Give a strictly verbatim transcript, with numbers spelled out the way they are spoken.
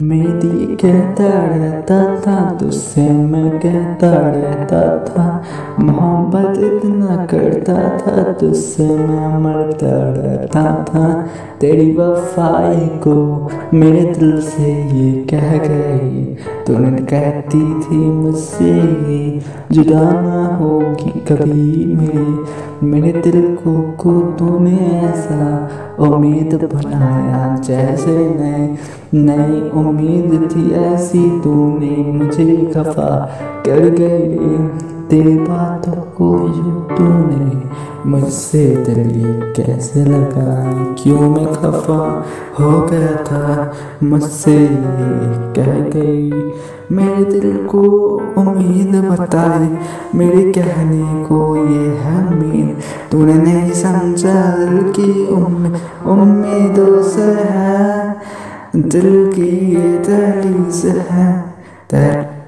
मेरी कहता रहता था तुझसे मैं कहता रहता था, मोहब्बत इतना करता था तुझसे मैं मरता रहता था। तेरी वफाई को मेरे दिल से ये कह गई, तूने कहती थी मुझसे ये जुदा ना होगी कभी मेरी। मेरे दिल को को तूने ऐसा उम्मीद बनाया जैसे नए नई उम्मीद थी ऐसी तूने मुझे खफा कर गई। तेरी बातों को यूं तूने मुझसे दिल ये कैसे लगा, क्यों मैं खफा हो गया था मुझसे ये कह गई। मेरे दिल को उम्मीद बताई मेरे कहने को ये है उम्मीद, तूने नहीं समझा दिल की उम्मीद उम्मीदों से है, दिल की ये दहलीज है।